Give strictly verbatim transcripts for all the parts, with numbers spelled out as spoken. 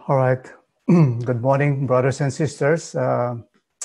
All right. Good morning, brothers and sisters. Uh,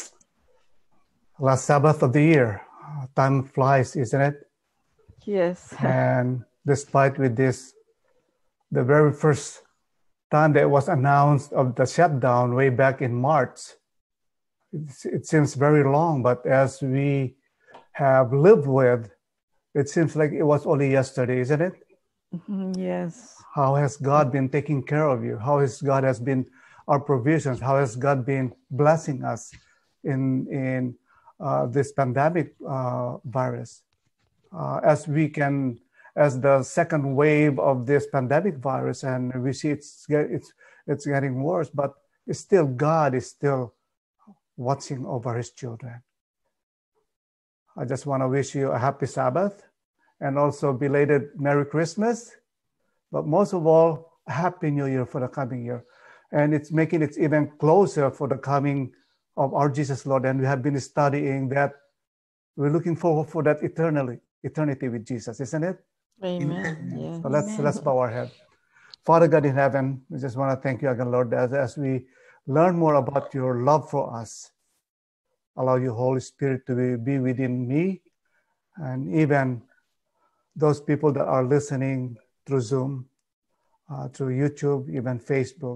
last Sabbath of the year. Uh, time flies, isn't it? Yes. And despite with this, the very first time that it was announced of the shutdown way back in March, it, it seems very long, but as we have lived with, it seems like it was only yesterday, isn't it? Yes. How has God been taking care of you? How has God has been our provisions? How has God been blessing us in in uh, this pandemic uh, virus? Uh, as we can, as the second wave of this pandemic virus, and we see it's it's it's getting worse, but it's still God is still watching over His children. I just want to wish you a happy Sabbath, and also belated Merry Christmas. But most of all, a Happy New Year for the coming year. And it's making it even closer for the coming of our Jesus Lord. And we have been studying that. We're looking forward for that eternally, eternity with Jesus, isn't it? Amen. Yes. So let's, let's bow our head. Father God in heaven, we just want to thank you again, Lord, as, as we learn more about your love for us. Allow your Holy Spirit to be, be within me and even those people that are listening through Zoom, uh, through YouTube, even Facebook.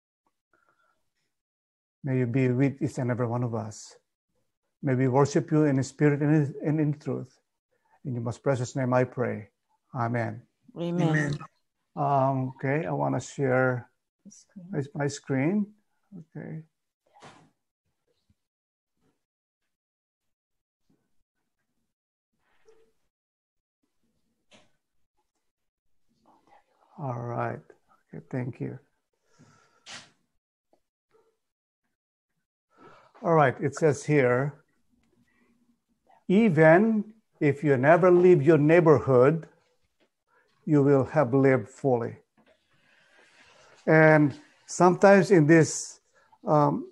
May you be with each and every one of us. May we worship you in spirit and in, in truth. In your most precious name I pray. Amen. Amen. Um, okay, I want to share my screen. Okay. All right. Okay, thank you. All right, it says here, even if you never leave your neighborhood, you will have lived fully. And sometimes in this um,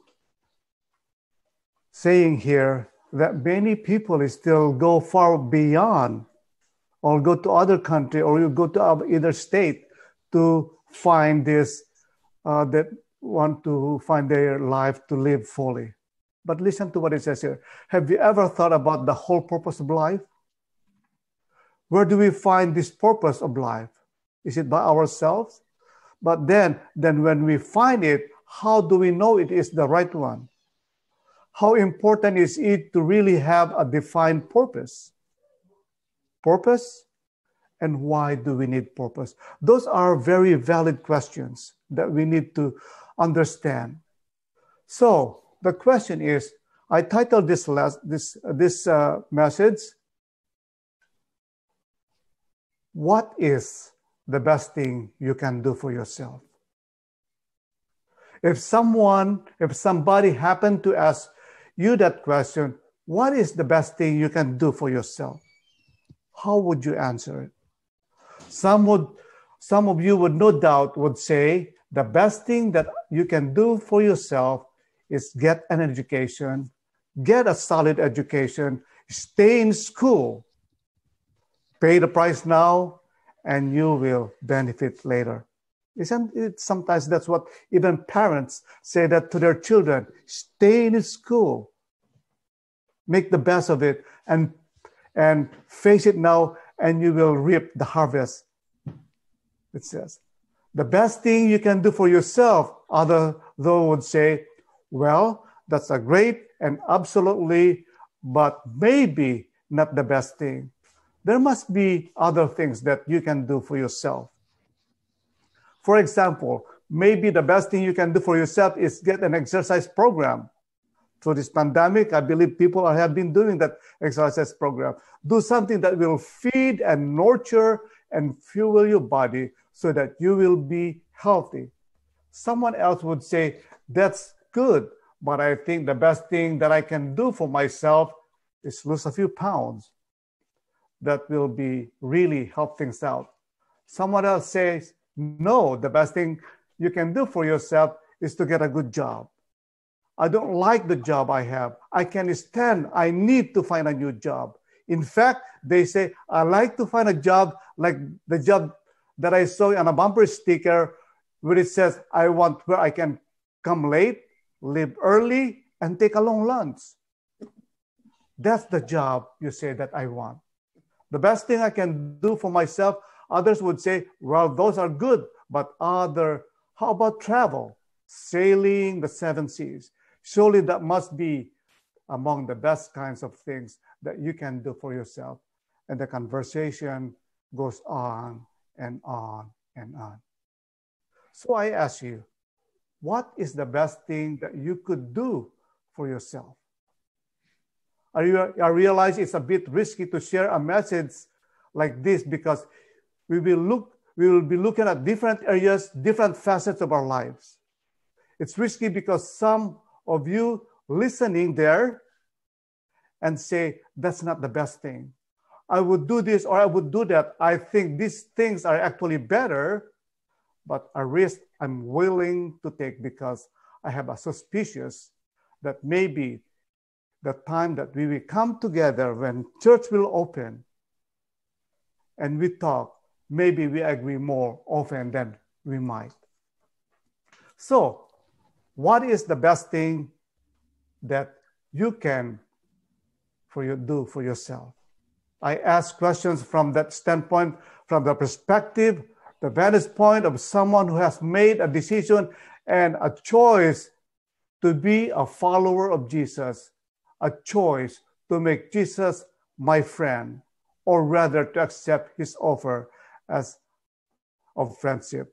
saying here, that many people still go far beyond or go to other country or you go to either state to find this, uh, that want to find their life to live fully. But listen to what it says here. Have you ever thought about the whole purpose of life? Where do we find this purpose of life? Is it by ourselves? But then, then when we find it, how do we know it is the right one? How important is it to really have a defined purpose? Purpose? And why do we need purpose? Those are very valid questions that we need to understand. So the question is, I titled this last, this this uh, message, what is the best thing you can do for yourself? If someone, if somebody happened to ask you that question, what is the best thing you can do for yourself? How would you answer it? Some would, some of you would no doubt would say the best thing that you can do for yourself is get an education, get a solid education, stay in school, pay the price now, and you will benefit later. Isn't it sometimes that's what even parents say that to their children, stay in school, make the best of it, and, and face it now, and you will reap the harvest. It says, the best thing you can do for yourself, other though would say, well, that's a great and absolutely, but maybe not the best thing. There must be other things that you can do for yourself. For example, maybe the best thing you can do for yourself is get an exercise program. Through this pandemic, I believe people have been doing that exercise program. Do something that will feed and nurture and fuel your body so that you will be healthy. Someone else would say, that's good, but I think the best thing that I can do for myself is lose a few pounds. That will be really help things out. Someone else says, no, the best thing you can do for yourself is to get a good job. I don't like the job I have. I can't stand. I need to find a new job. In fact, they say, I like to find a job like the job that I saw on a bumper sticker where it says, I want where I can come late, leave early, and take a long lunch. That's the job you say that I want. The best thing I can do for myself, others would say, well, those are good, but other, how about travel? Sailing the seven seas. Surely that must be among the best kinds of things that you can do for yourself. And the conversation goes on and on and on. So I ask you, what is the best thing that you could do for yourself? I, I realize it's a bit risky to share a message like this because we will look, we will be looking at different areas, different facets of our lives. It's risky because some of you listening there and say, that's not the best thing. I would do this or I would do that. I think these things are actually better, but a risk I'm willing to take because I have a suspicious that maybe the time that we will come together when church will open and we talk, maybe we agree more often than we might. So, what is the best thing that you can for you do for yourself? I ask questions from that standpoint, from the perspective, the vantage point of someone who has made a decision and a choice to be a follower of Jesus, a choice to make Jesus my friend, or rather to accept his offer as of friendship.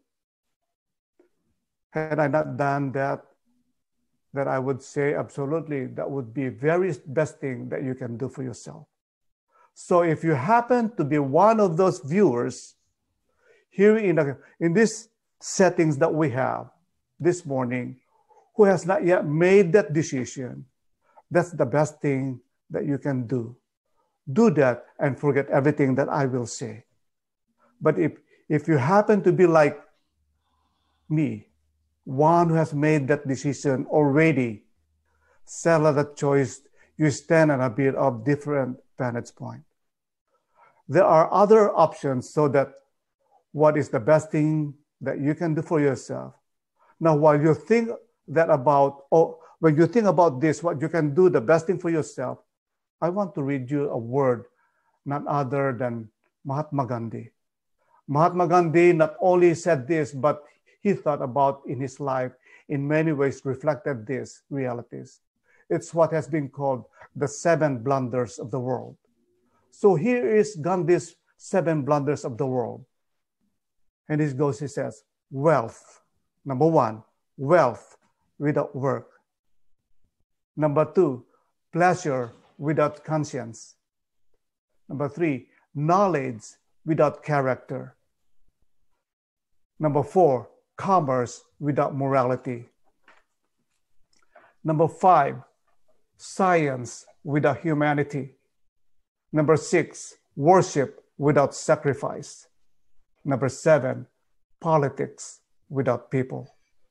Had I not done that, that I would say absolutely that would be the very best thing that you can do for yourself. So if you happen to be one of those viewers here in, the, in these settings that we have this morning who has not yet made that decision, that's the best thing that you can do. Do that and forget everything that I will say. But if, if you happen to be like me, one who has made that decision already, settle that choice, you stand on a bit of different vantage point. There are other options so that what is the best thing that you can do for yourself. Now, while you think that about, or when you think about this, what you can do, the best thing for yourself, I want to read you a word, none other than Mahatma Gandhi. Mahatma Gandhi not only said this, but he thought about in his life, in many ways reflected these realities. It's what has been called the seven blunders of the world. So here is Gandhi's seven blunders of the world. And this goes, he says, wealth. Number one, wealth without work. Number two, pleasure without conscience. Number three, knowledge without character. Number four, commerce without morality. Number five, science without humanity. Number six, worship without sacrifice. Number seven, politics without people.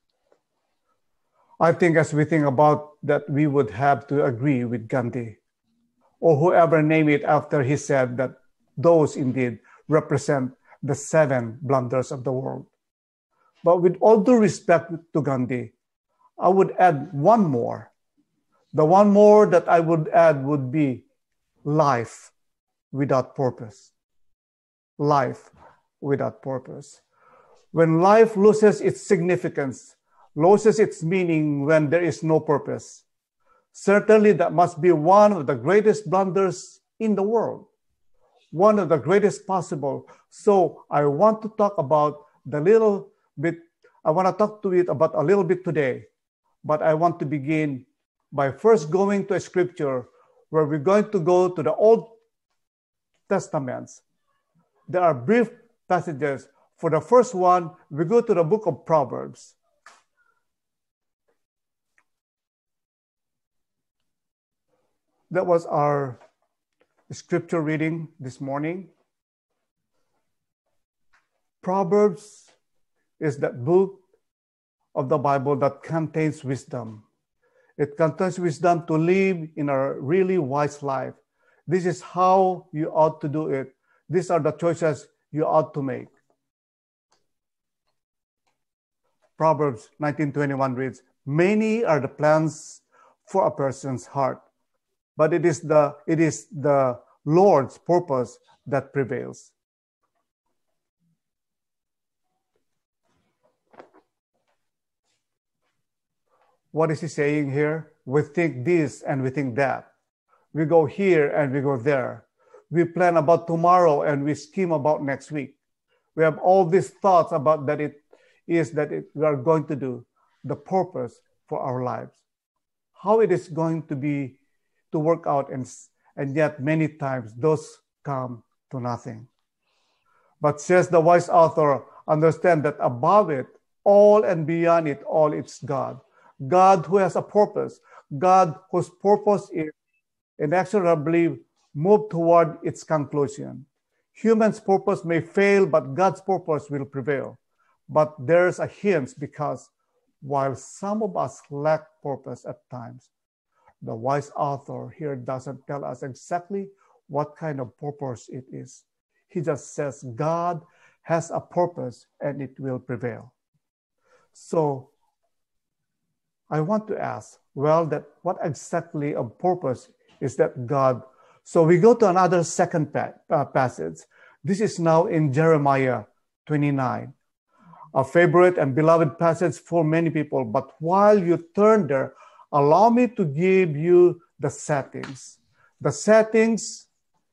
I think as we think about that, we would have to agree with Gandhi, or whoever named it after he said that those indeed represent the seven blunders of the world. But with all due respect to Gandhi, I would add one more. The one more that I would add would be life without purpose. Life without purpose. When life loses its significance, loses its meaning when there is no purpose, certainly that must be one of the greatest blunders in the world, one of the greatest possible. So I want to talk about the little bit, I want to talk to it about a little bit today, but I want to begin by first going to a scripture where we're going to go to the Old Testaments. There are brief passages. For the first one, we go to the book of Proverbs. That was our scripture reading this morning. Proverbs is that book of the Bible that contains wisdom. It contains wisdom to live in a really wise life. This is how you ought to do it. These are the choices you ought to make. Proverbs nineteen twenty-one reads, "Many are the plans for a person's heart, but it is the it is the Lord's purpose that prevails." What is he saying here? We think this and we think that. We go here and we go there. We plan about tomorrow and we scheme about next week. We have all these thoughts about that it is that it, we are going to do, the purpose for our lives. How it is going to be to work out, and, and yet many times those come to nothing. But says the wise author, understand that above it, all and beyond it all, it's God. God who has a purpose. God whose purpose is inexorably moved toward its conclusion. Human's purpose may fail, but God's purpose will prevail. But there's a hint, because while some of us lack purpose at times, the wise author here doesn't tell us exactly what kind of purpose it is. He just says God has a purpose and it will prevail. So I want to ask, well, that what exactly of purpose is that God? So we go to another second pa- uh, passage. This is now in Jeremiah twenty-nine, a favorite and beloved passage for many people. But while you turn there, allow me to give you the settings. The settings,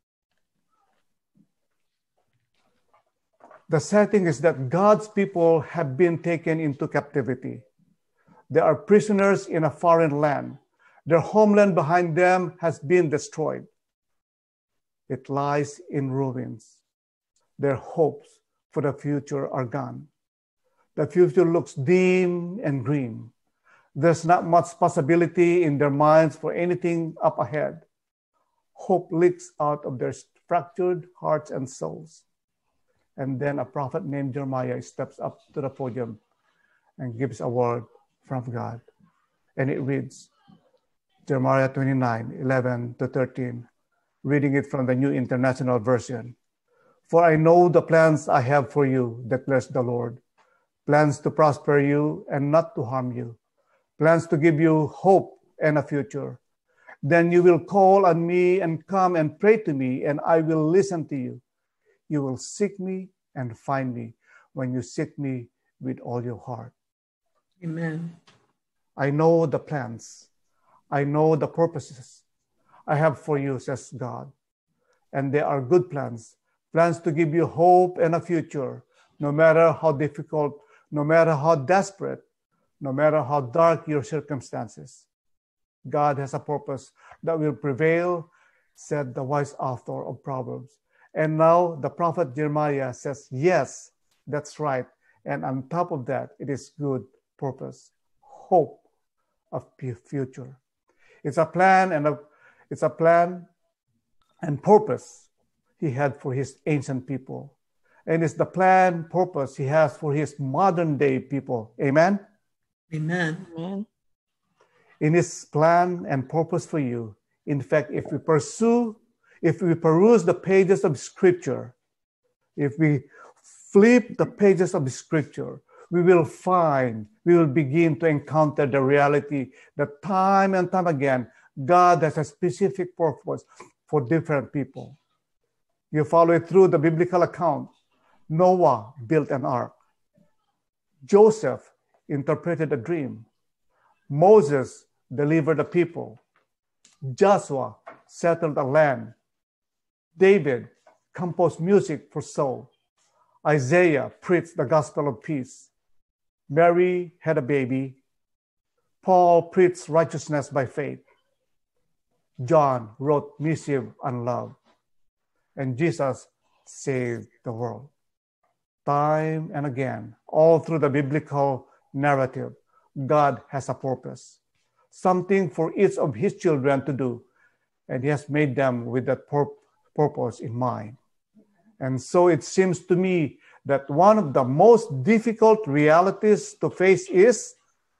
the setting is that God's people have been taken into captivity. They are prisoners in a foreign land. Their homeland behind them has been destroyed. It lies in ruins. Their hopes for the future are gone. The future looks dim and grim. There's not much possibility in their minds for anything up ahead. Hope leaks out of their fractured hearts and souls. And then a prophet named Jeremiah steps up to the podium and gives a word from God. And it reads, Jeremiah twenty-nine, eleven to thirteen, reading it from the New International Version. For I know the plans I have for you, declares the Lord, plans to prosper you and not to harm you, plans to give you hope and a future. Then you will call on me and come and pray to me, and I will listen to you. You will seek me and find me when you seek me with all your heart. Amen. I know the plans. I know the purposes I have for you, says God. And they are good plans, plans to give you hope and a future, no matter how difficult, no matter how desperate, no matter how dark your circumstances. God has a purpose that will prevail, said the wise author of Proverbs. And now the prophet Jeremiah says, yes, that's right. And on top of that, it is good purpose, hope of future. It's a plan and a, it's a plan and purpose he had for his ancient people. And it's the plan, purpose he has for his modern day people. Amen? Amen. Amen. In his plan and purpose for you, in fact, if we pursue, if we peruse the pages of Scripture, if we flip the pages of Scripture, we will find, we will begin to encounter the reality that time and time again, God has a specific purpose for different people. You follow it through the biblical account. Noah built an ark. Joseph interpreted a dream. Moses delivered the people. Joshua settled the land. David composed music for soul. Isaiah preached the gospel of peace. Mary had a baby. Paul preached righteousness by faith. John wrote missive on love. And Jesus saved the world. Time and again, all through the biblical narrative, God has a purpose, something for each of his children to do, and he has made them with that pur- purpose in mind. And so it seems to me that one of the most difficult realities to face is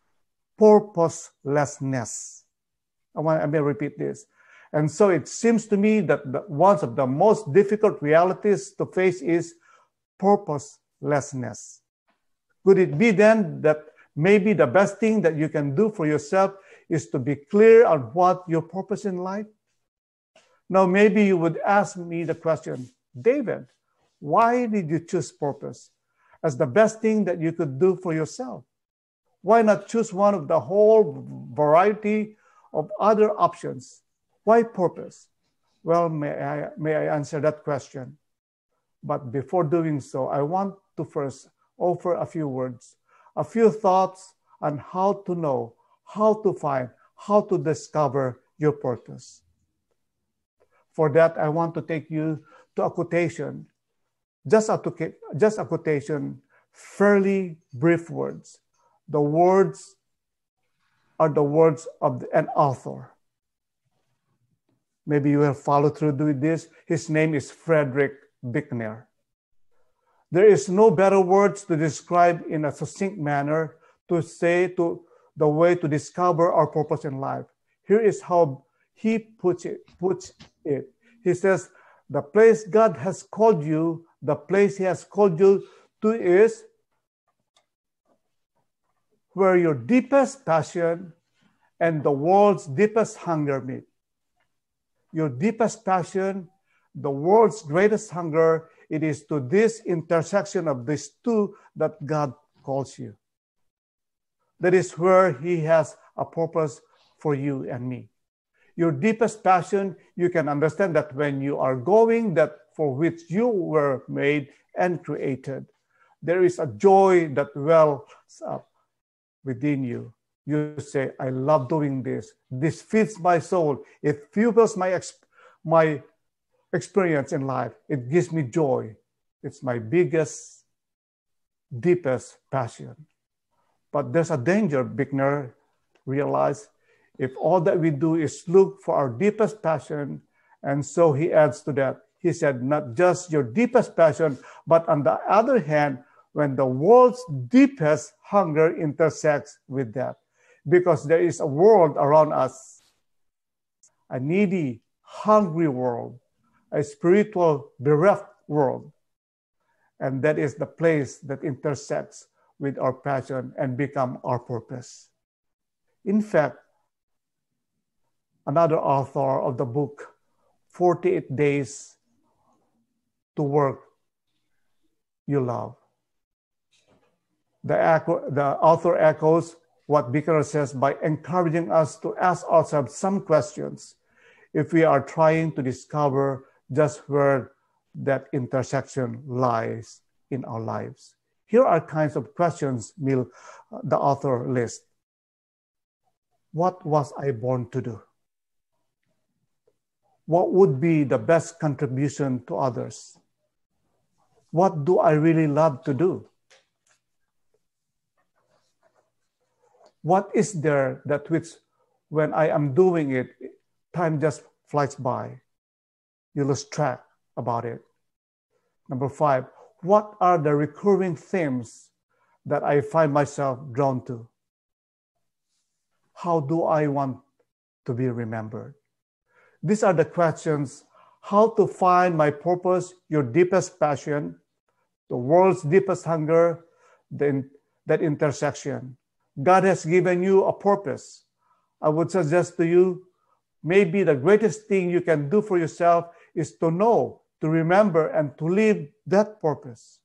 purposelessness. I want I may repeat this. And so it seems to me that the, one of the most difficult realities to face is purposelessness. Could it be then that maybe the best thing that you can do for yourself is to be clear on what your purpose in life. Now, maybe you would ask me the question, David, why did you choose purpose as the best thing that you could do for yourself? Why not choose one of the whole variety of other options? Why purpose? Well, may I, may I answer that question? But before doing so, I want to first offer a few words, a few thoughts on how to know, how to find, how to discover your purpose. For that, I want to take you to a quotation, just a, just a quotation, fairly brief words. The words are the words of an author. Maybe you will follow through with this. His name is Frederick Buechner. There is no better words to describe in a succinct manner to say to the way to discover our purpose in life. Here is how he puts it. Puts it. He says, the place God has called you, the place he has called you to is where your deepest passion and the world's deepest hunger meet. Your deepest passion, the world's greatest hunger, it is to this intersection of these two that God calls you. That is where he has a purpose for you and me. Your deepest passion, you can understand that when you are going that for which you were made and created, there is a joy that wells up within you. You say, I love doing this. This feeds my soul. It fuels my, exp- my experience in life. It gives me joy. It's my biggest, deepest passion. But there's a danger, Buechner realized, if all that we do is look for our deepest passion, and so he adds to that, he said, not just your deepest passion, but on the other hand, when the world's deepest hunger intersects with that. Because there is a world around us, a needy, hungry world, a spiritual, bereft world. And that is the place that intersects with our passion and become our purpose. In fact, another author of the book, forty-eight Days to Work You Love. The, echo, the author echoes what Buechner says by encouraging us to ask ourselves some questions if we are trying to discover just where that intersection lies in our lives. Here are kinds of questions Mill, the author, lists. What was I born to do? What would be the best contribution to others? What do I really love to do? What is there that which, when I am doing it, time just flies by? You lose track about it. Number five, what are the recurring themes that I find myself drawn to? How do I want to be remembered? These are the questions: how to find my purpose, your deepest passion, the world's deepest hunger, the, that intersection. God has given you a purpose. I would suggest to you, maybe the greatest thing you can do for yourself is to know, to remember, and to live that purpose.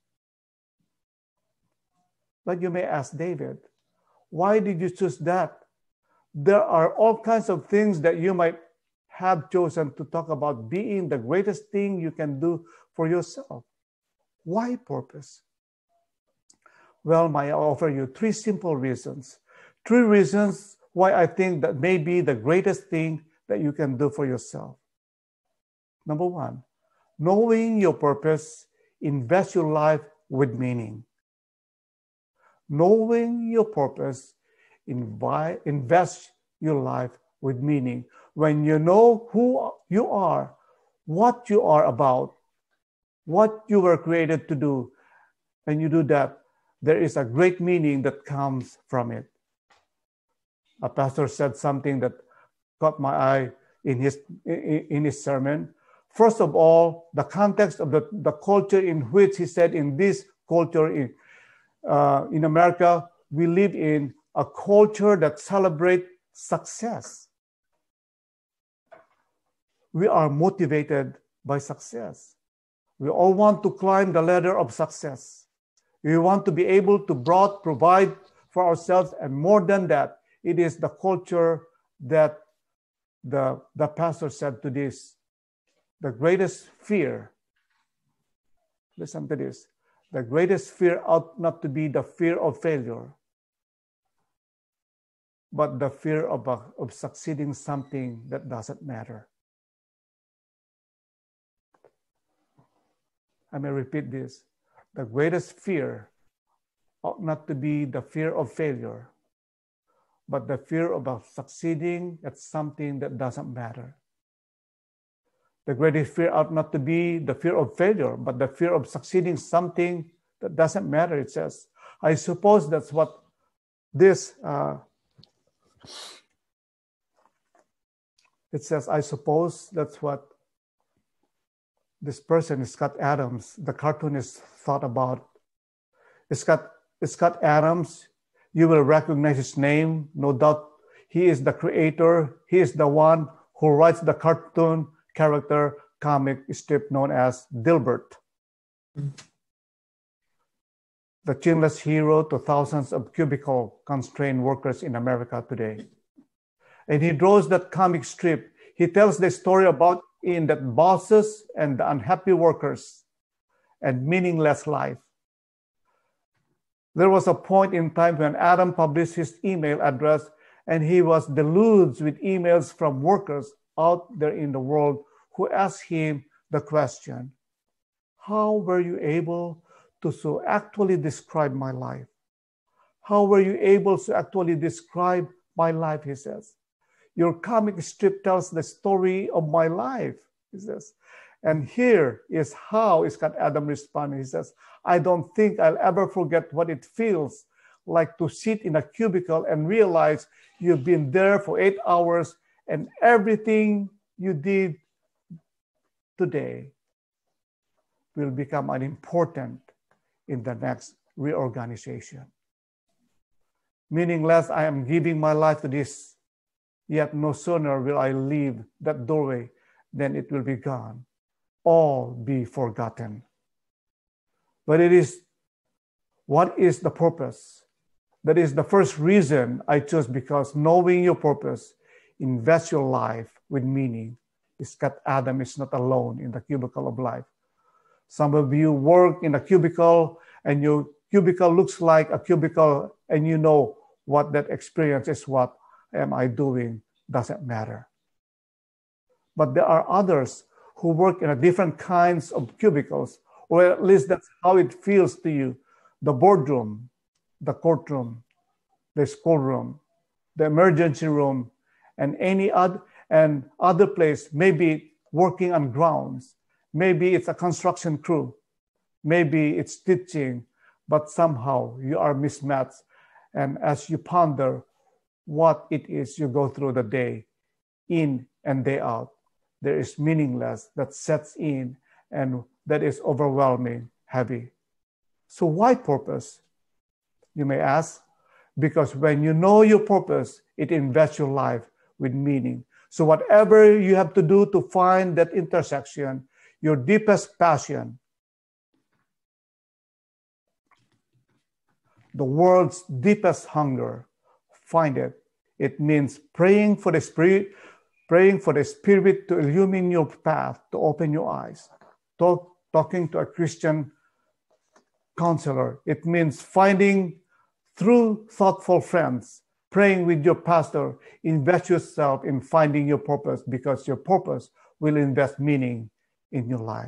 But you may ask, David, why did you choose that? There are all kinds of things that you might have chosen to talk about being the greatest thing you can do for yourself. Why purpose? Well, may I offer you three simple reasons. Three reasons why I think that may be the greatest thing that you can do for yourself. Number one, knowing your purpose, invest your life with meaning. Knowing your purpose, invi- invest your life with meaning. When you know who you are, what you are about, what you were created to do, and you do that, there is a great meaning that comes from it. A pastor said something that caught my eye in his, in his sermon. First of all, the context of the, the culture in which he said, in this culture in, uh, in America, we live in a culture that celebrates success. We are motivated by success. We all want to climb the ladder of success. We want to be able to broad, provide for ourselves, and more than that, it is the culture that the, the pastor said to this, the greatest fear, listen to this, the greatest fear ought not to be the fear of failure, but the fear of, uh, of succeeding something that doesn't matter. I may repeat this. The greatest fear ought not to be the fear of failure, but the fear of succeeding at something that doesn't matter. The greatest fear ought not to be the fear of failure, but the fear of succeeding something that doesn't matter, it says. I suppose that's what this, uh, it says, I suppose that's what this person, Scott Adams, the cartoonist, thought about. Scott, Scott Adams, you will recognize his name, no doubt. He is the creator. He is the one who writes the cartoon character comic strip known as Dilbert, mm-hmm. the chinless hero to thousands of cubicle constrained workers in America today. And he draws that comic strip. He tells the story about in that bosses and the unhappy workers and meaningless life. There was a point in time when Adam published his email address and he was deluged with emails from workers out there in the world who asked him the question, how were you able to so actually describe my life? How were you able to actually describe my life, he says. Your comic strip tells the story of my life, he says. And here is how Scott Adams responded. He says, I don't think I'll ever forget what it feels like to sit in a cubicle and realize you've been there for eight hours and everything you did today will become unimportant in the next reorganization. Meaningless, I am giving my life to this. Yet no sooner will I leave that doorway than it will be gone, all be forgotten. But it is, what is the purpose? That is the first reason I chose, because knowing your purpose, invest your life with meaning. Scott Adams is not alone in the cubicle of life. Some of you work in a cubicle and your cubicle looks like a cubicle and you know what that experience is. What am I doing? Doesn't matter. But there are others who work in a different kinds of cubicles, or at least that's how it feels to you. The boardroom, the courtroom, the schoolroom, the emergency room, and any other and other place, maybe working on grounds, maybe it's a construction crew, maybe it's teaching, but somehow you are mismatched. And as you ponder what it is you go through the day, in and day out, there is meaningless that sets in and that is overwhelming, heavy. So why purpose? You may ask, because when you know your purpose, it invests your life with meaning. So whatever you have to do to find that intersection, your deepest passion, the world's deepest hunger, find it. It means praying for the Spirit, praying for the Spirit to illumine your path, to open your eyes. Talk, talking to a Christian counselor. It means finding through thoughtful friends, praying with your pastor. Invest yourself in finding your purpose, because your purpose will invest meaning in your life.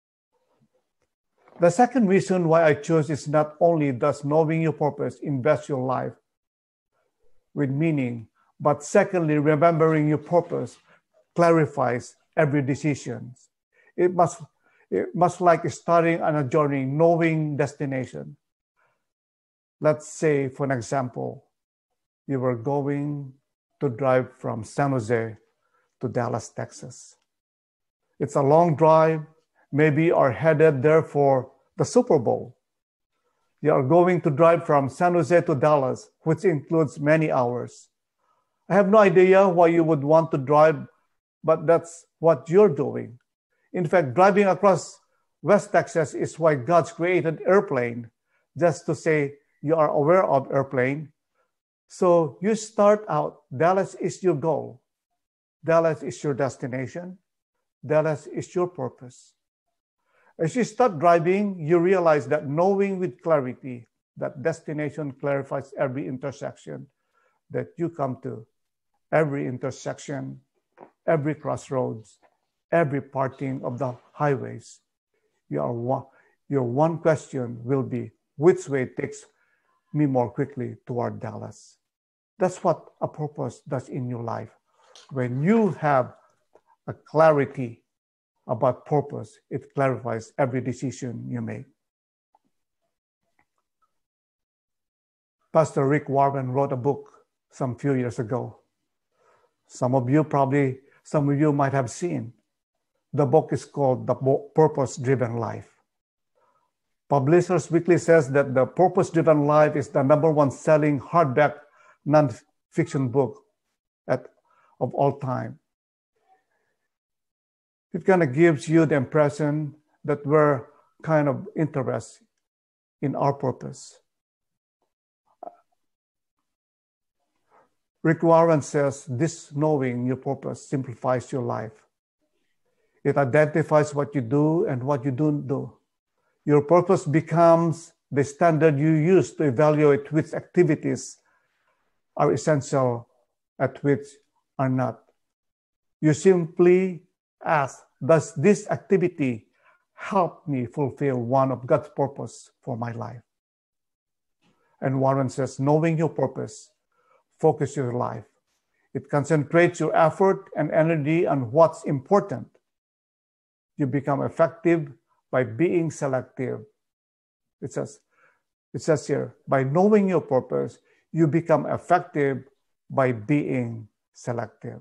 The second reason why I chose is not only does knowing your purpose invest your life with meaning, but secondly, remembering your purpose clarifies every decision. It must, it must like starting on a journey, knowing destination. Let's say, for an example, you were going to drive from San Jose to Dallas, Texas. It's a long drive. Maybe you are headed there for the Super Bowl. You are going to drive from San Jose to Dallas, which includes many hours. I have no idea why you would want to drive, but that's what you're doing. In fact, driving across West Texas is why God's created airplane, just to say you are aware of airplane. So you start out, Dallas is your goal. Dallas is your destination. Dallas is your purpose. As you start driving, you realize that knowing with clarity that destination clarifies every intersection that you come to, every intersection, every crossroads, every parting of the highways. Your one, your one question will be, which way takes me more quickly toward Dallas? That's what a purpose does in your life. When you have a clarity about purpose, it clarifies every decision you make. Pastor Rick Warren wrote a book some few years ago. Some of you probably, some of you might have seen. The book is called The Purpose-Driven Life. Publishers Weekly says that The Purpose-Driven Life is the number one selling hardback non-fiction book at, of all time. It kind of gives you the impression that we're kind of interested in our purpose. Rick Warren says this knowing your purpose simplifies your life. It identifies what you do and what you don't do. Your purpose becomes the standard you use to evaluate which activities are essential and which are not. You simply ask, does this activity help me fulfill one of God's purpose for my life? And Warren says, knowing your purpose focuses your life. It concentrates your effort and energy on what's important. You become effective by being selective. It says, it says here, by knowing your purpose, you become effective by being selective.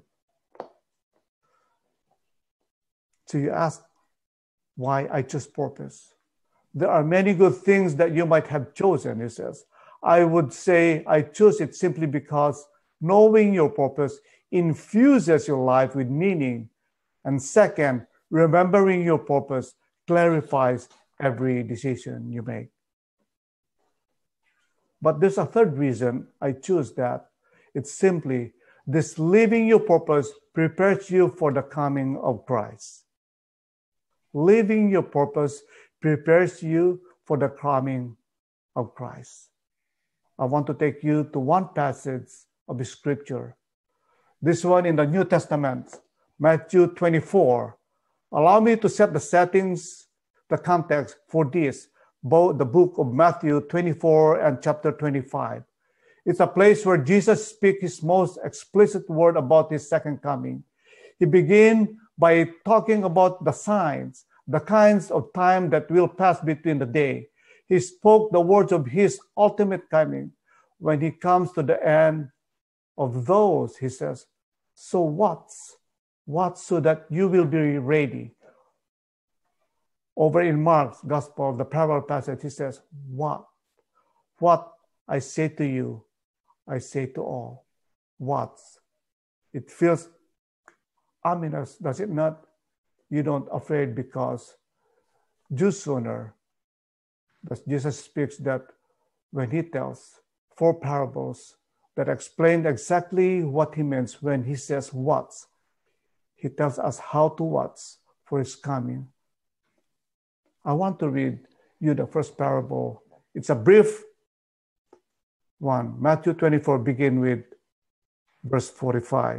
So you ask why I chose purpose. There are many good things that you might have chosen, he says. I would say I chose it simply because knowing your purpose infuses your life with meaning. And second, remembering your purpose clarifies every decision you make. But there's a third reason I choose that. It's simply this: living your purpose prepares you for the coming of Christ. Living your purpose prepares you for the coming of Christ. I want to take you to one passage of the scripture. This one in the New Testament, Matthew twenty-four. Allow me to set the settings, the context for this, both the book of Matthew twenty-four and chapter twenty-five. It's a place where Jesus speaks his most explicit word about his second coming. He begins by talking about the signs, the kinds of time that will pass between the day. He spoke the words of his ultimate coming. When he comes to the end of those, he says, so what's? What? So that you will be ready. Over in Mark's gospel, the parallel passage, he says, what? What I say to you, I say to all. What? It feels ominous, does it not? You don't afraid because just sooner, Jesus speaks that when he tells four parables that explain exactly what he means when he says what, he tells us how to watch for his coming. I want to read you the first parable. It's a brief one. Matthew twenty-four, begin with verse forty-five.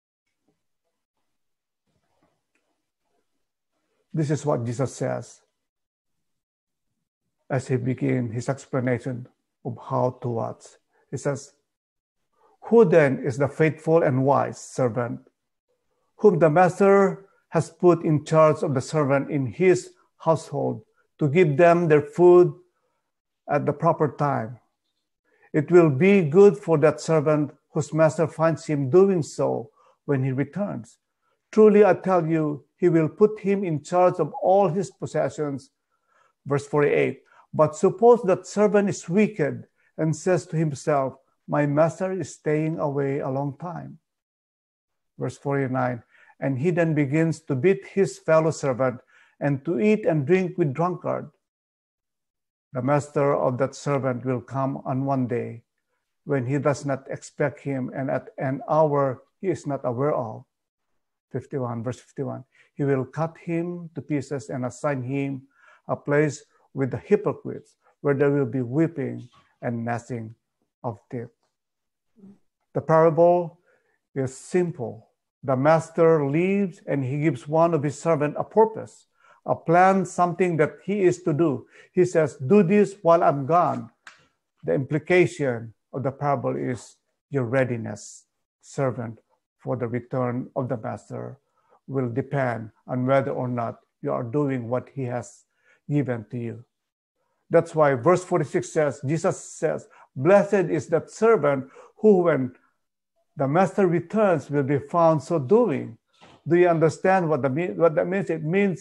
This is what Jesus says as he begins his explanation of how to watch. He says, who then is the faithful and wise servant, whom the master has put in charge of the servant in his household to give them their food at the proper time? It will be good for that servant whose master finds him doing so when he returns. Truly, I tell you, he will put him in charge of all his possessions. Verse forty-eight, But suppose that servant is wicked and says to himself, my master is staying away a long time. Verse forty-nine, and he then begins to beat his fellow servant and to eat and drink with drunkard. The master of that servant will come on one day when he does not expect him and at an hour he is not aware of. fifty-one, verse fifty-one, he will cut him to pieces and assign him a place with the hypocrites, where there will be weeping and gnashing of teeth. The parable is simple. The master leaves and he gives one of his servants a purpose, a plan, something that he is to do. He says, do this while I'm gone. The implication of the parable is your readiness, servant, for the return of the master will depend on whether or not you are doing what he has given to you. That's why verse forty-six says, Jesus says, blessed is that servant who, when the master returns, will be found so doing. Do you understand what, the, what that means? It means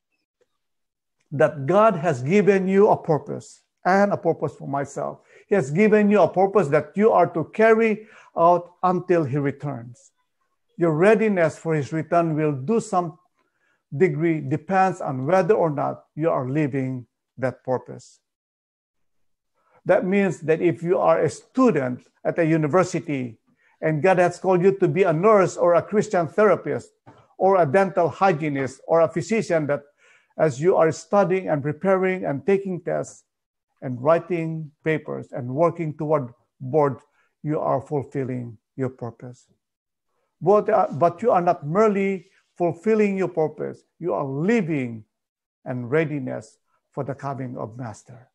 that God has given you a purpose, and a purpose for myself. He has given you a purpose that you are to carry out until he returns. Your readiness for his return will do some degree depends on whether or not you are living that purpose. That means that if you are a student at a university and God has called you to be a nurse or a Christian therapist or a dental hygienist or a physician, that as you are studying and preparing and taking tests and writing papers and working toward board, you are fulfilling your purpose. But, uh, but you are not merely fulfilling your purpose, you are living in readiness for the coming of Master.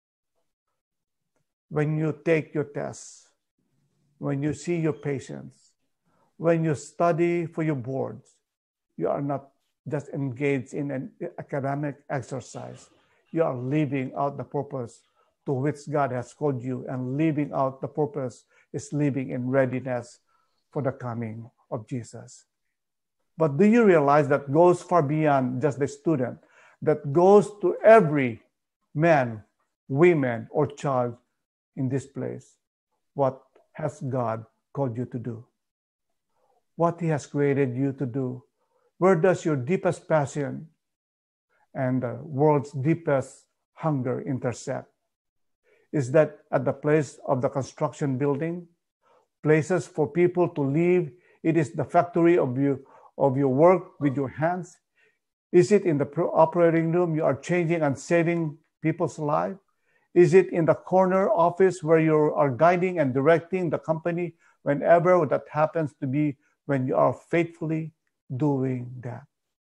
When you take your tests, when you see your patients, when you study for your boards, you are not just engaged in an academic exercise. You are living out the purpose to which God has called you, and living out the purpose is living in readiness for the coming of Jesus. But do you realize that goes far beyond just the student, that goes to every man, women, or child in this place? What has God called you to do? What he has created you to do? Where does your deepest passion and the world's deepest hunger intersect? Is that at the place of the construction building? Places for people to live? It is the factory of you, of your work with your hands? Is it in the operating room you are changing and saving people's lives? Is it in the corner office where you are guiding and directing the company whenever that happens to be, when you are faithfully doing that?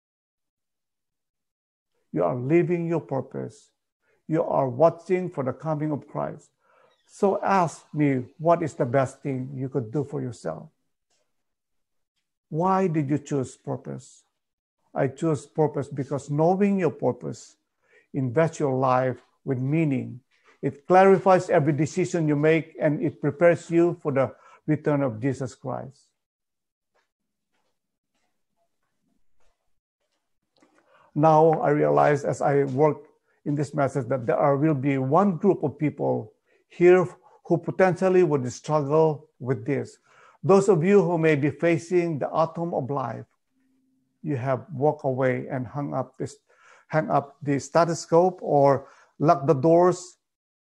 You are living your purpose. You are watching for the coming of Christ. So ask me, what is the best thing you could do for yourself? Why did you choose purpose? I choose purpose because knowing your purpose invests your life with meaning. It clarifies every decision you make, and it prepares you for the return of Jesus Christ. Now I realize as I work in this message that there are, will be one group of people here who potentially would struggle with this. Those of you who may be facing the autumn of life, you have walked away and hung up this, hung up the stethoscope or locked the doors.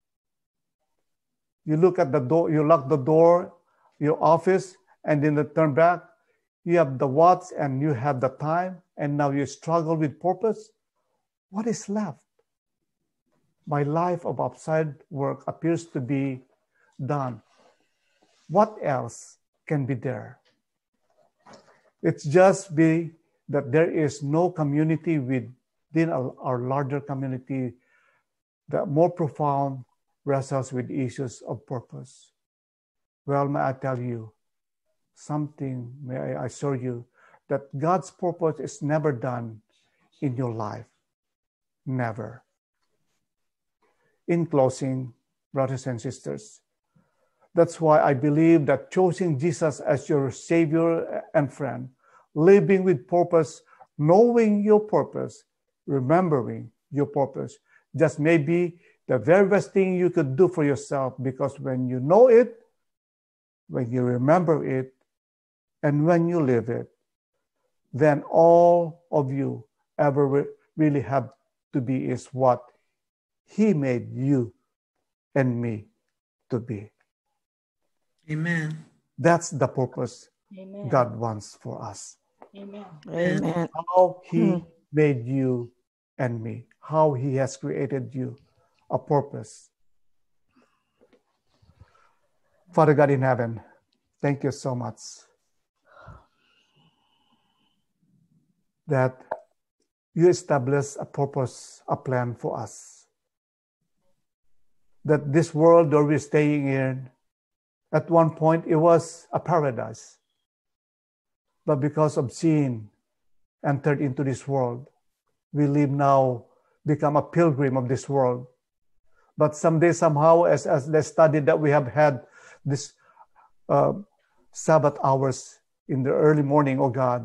You look at the door, you lock the door, your office, and then you turn back. You have the watch and you have the time, and now you struggle with purpose. What is left? My life of outside work appears to be done. What else can be there? It's just be that there is no community within our larger community that more profound wrestles with issues of purpose. Well, may I tell you something, may I assure you that God's purpose is never done in your life. Never. In closing, brothers and sisters, that's why I believe that choosing Jesus as your Savior and friend, living with purpose, knowing your purpose, remembering your purpose, just may be the the very best thing you could do for yourself, because when you know it, when you remember it, and when you live it, then all of you ever re- really have to be is what He made you and me to be. Amen. That's the purpose Amen. God wants for us. Amen. Amen. How He Hmm. made you and me, how He has created you, a purpose. Father God in heaven, thank you so much that you established a purpose, a plan for us. That this world that we're staying in, at one point it was a paradise. But because of sin entered into this world, we live now, become a pilgrim of this world. But someday, somehow, as, as the study that we have had this uh, Sabbath hours in the early morning, oh God,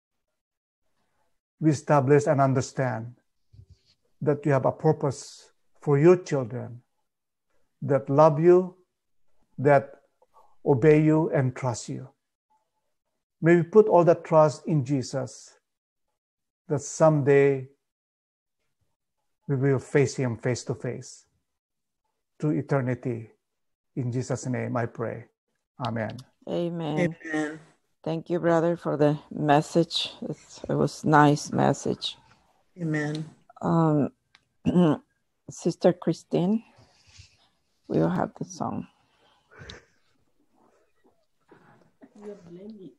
we establish and understand that you have a purpose for your children that love you, that obey you, and trust you. May we put all that trust in Jesus, that someday we will face Him face to face to eternity. In Jesus' name I pray. Amen. Amen. Amen. Thank you, brother, for the message. It's, it was nice message. Amen. Um, Sister Christine, we will have the song. You are blended.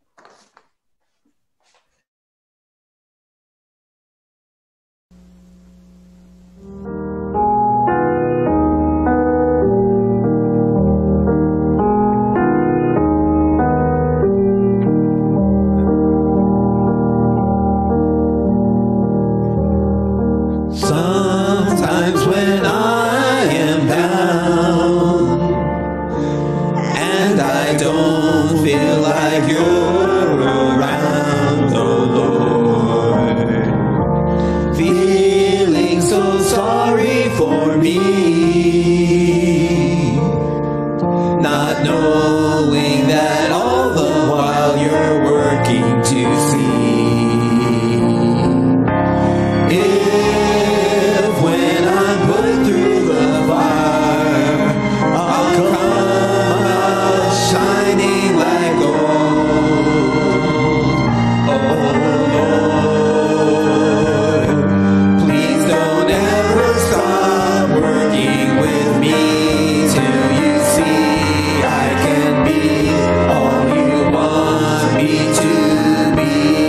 Sometimes when I am down and I don't feel like you're around, oh Lord, feeling so sorry for me, not knowing that all the while you're working to see. If when I'm put through the fire, I'll come out shining like gold. Oh Lord, please don't ever stop working with me till you see I can be all you want me to be.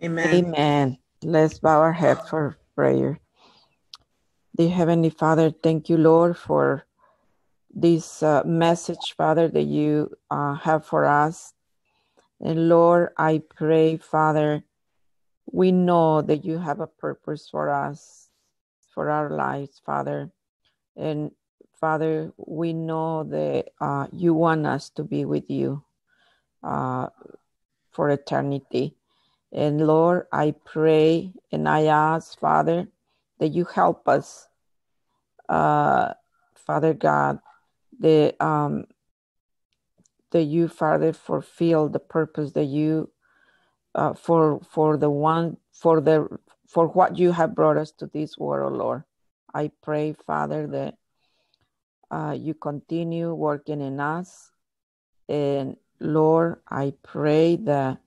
Amen. Amen. Let's bow our heads for prayer. Dear Heavenly Father, thank you, Lord, for this uh, message, Father, that you uh, have for us. And Lord, I pray, Father, we know that you have a purpose for us, for our lives, Father. And Father, we know that uh, you want us to be with you uh, for eternity. And Lord, I pray and I ask, Father, that you help us, uh, Father God, that, um, that you, Father, fulfill the purpose that you, uh, for for the one, for the for what you have brought us to this world, Lord. I pray, Father, that uh, you continue working in us. And Lord, I pray that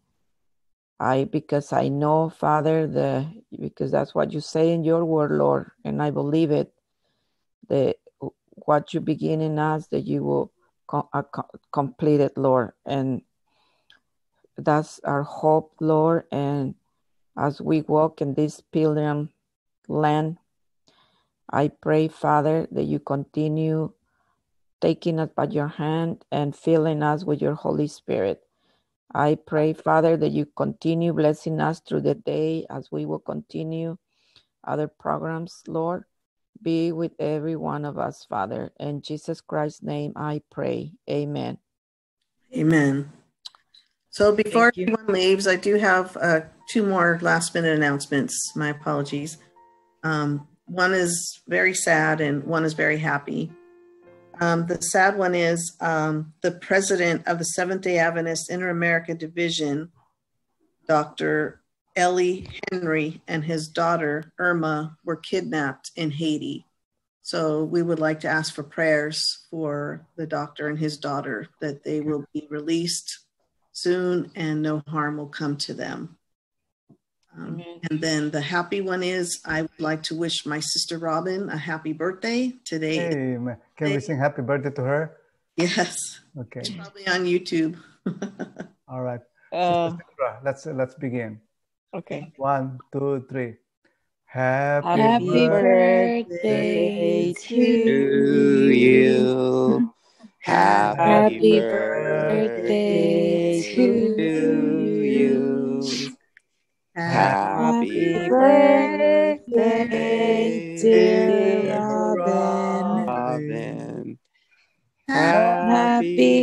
I, because I know, Father, the because that's what you say in your word, Lord, and I believe it, that what you begin in us, that you will co- uh, co- complete it, Lord. And that's our hope, Lord. And as we walk in this pilgrim land, I pray, Father, that you continue taking us by your hand and filling us with your Holy Spirit. I pray, Father, that you continue blessing us through the day as we will continue other programs, Lord. Be with every one of us, Father. In Jesus Christ's name, I pray. Amen. Amen. So before Thank you. anyone leaves, I do have uh, two more last minute announcements. My apologies. Um, one is very sad and one is very happy. Um, the sad one is um, the president of the Seventh-day Adventist Inter-America Division, Doctor Ellie Henry, and his daughter Irma were kidnapped in Haiti. So we would like to ask for prayers for the doctor and his daughter, that they will be released soon and no harm will come to them. Um, and then the happy one is, I would like to wish my sister Robin a happy birthday today. Hey, ma- can we sing happy birthday to her? Yes. Okay. It's probably on YouTube. All right. Uh, Sister Sarah, let's let's begin. okay. One, two, three. Happy, Happy birthday. birthday to To you. you. Happy Happy birthday birthday to to you. you. Happy Happy birthday, birthday, dear Robin. Robin. Happy Happy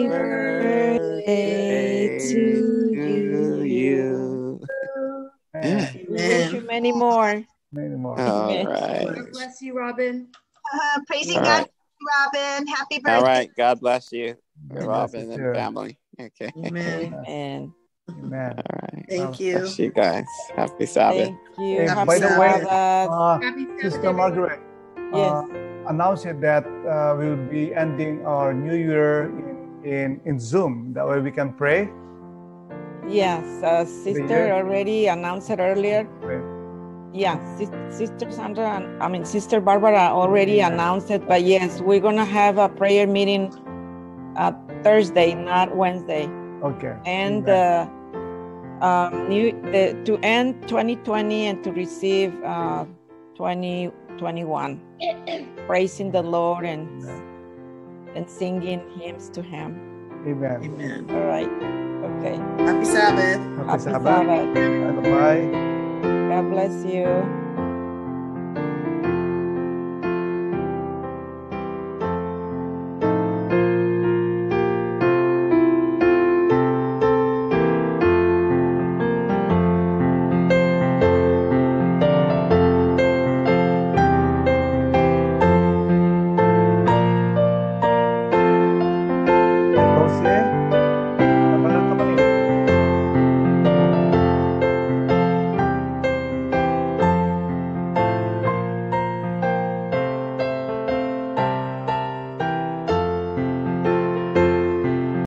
birthday birthday to to you. you. Man, We wish you many more. many more. All Amen. right. God bless you, Robin. Uh, praising All God, right. Robin. Happy birthday. All right. God bless you, God bless Robin you and too. family. Okay. Amen. Amen. Amen. All right. Thank you. Bless you guys. Happy Sabbath. Thank you. Hey, Happy by Happy the way, Sabbath. uh, Happy Sabbath, Sister everyone. Margaret, Yes. uh, announce it that uh, we'll be ending our New Year in, in, in Zoom. That way we can pray. Yes. Uh, year. sister already announced it earlier. Pray. Yeah. Sis- Sister Sandra, and- I mean, Sister Barbara already Amen. announced it. But yes, we're going to have a prayer meeting uh, Thursday, not Wednesday. Okay. And Amen. uh, um, new the, to end twenty twenty and to receive uh, twenty twenty-one, praising the Lord and Amen. and singing hymns to Him. Amen. Amen. All right. Okay. Happy Sabbath. Happy Happy Sabbath. Sabbath. Bye-bye. God bless you.